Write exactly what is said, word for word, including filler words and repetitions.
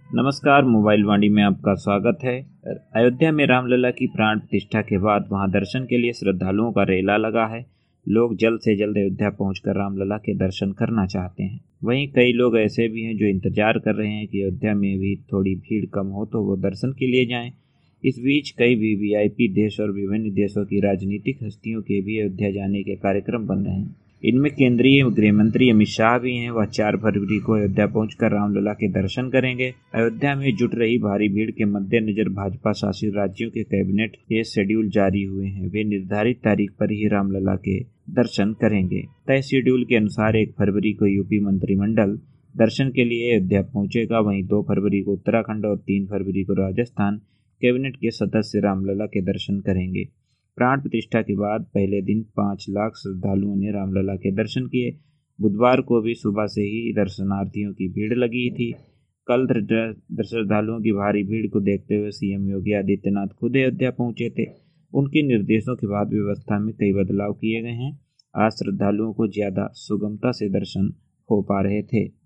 नमस्कार, मोबाइल वाणी में आपका स्वागत है। अयोध्या में रामलला की प्राण प्रतिष्ठा के बाद वहां दर्शन के लिए श्रद्धालुओं का रेला लगा है। लोग जल्द से जल्द अयोध्या पहुंचकर रामलला के दर्शन करना चाहते हैं। वहीं कई लोग ऐसे भी हैं जो इंतजार कर रहे हैं कि अयोध्या में भी थोड़ी भीड़ कम हो तो वो दर्शन के लिए जाएं। इस बीच कई वी वी आई पी देश और विभिन्न देशों की राजनीतिक हस्तियों के भी अयोध्या जाने के कार्यक्रम बन रहे हैं। इनमें केंद्रीय गृह मंत्री अमित शाह भी हैं। वह चार फरवरी को अयोध्या पहुंचकर रामलला के दर्शन करेंगे। अयोध्या में जुट रही भारी भीड़ के मद्देनजर भाजपा शासित राज्यों के कैबिनेट के शेड्यूल जारी हुए हैं। वे निर्धारित तारीख पर ही रामलला के दर्शन करेंगे। तय शेड्यूल के अनुसार एक फरवरी को यूपी मंत्रिमंडल दर्शन के लिए अयोध्या पहुंचेगा। वहीं दो फरवरी को उत्तराखंड और तीन फरवरी को राजस्थान कैबिनेट के सदस्य रामलला के दर्शन करेंगे। प्राण प्रतिष्ठा के बाद पहले दिन पाँच लाख श्रद्धालुओं ने रामलला के दर्शन किए। बुधवार को भी सुबह से ही दर्शनार्थियों की भीड़ लगी थी। कल श्रद्धालुओं की भारी भीड़ को देखते हुए सीएम योगी आदित्यनाथ खुद अयोध्या पहुंचे थे। उनके निर्देशों के बाद व्यवस्था में कई बदलाव किए गए हैं। आज श्रद्धालुओं को ज्यादा सुगमता से दर्शन हो पा रहे थे।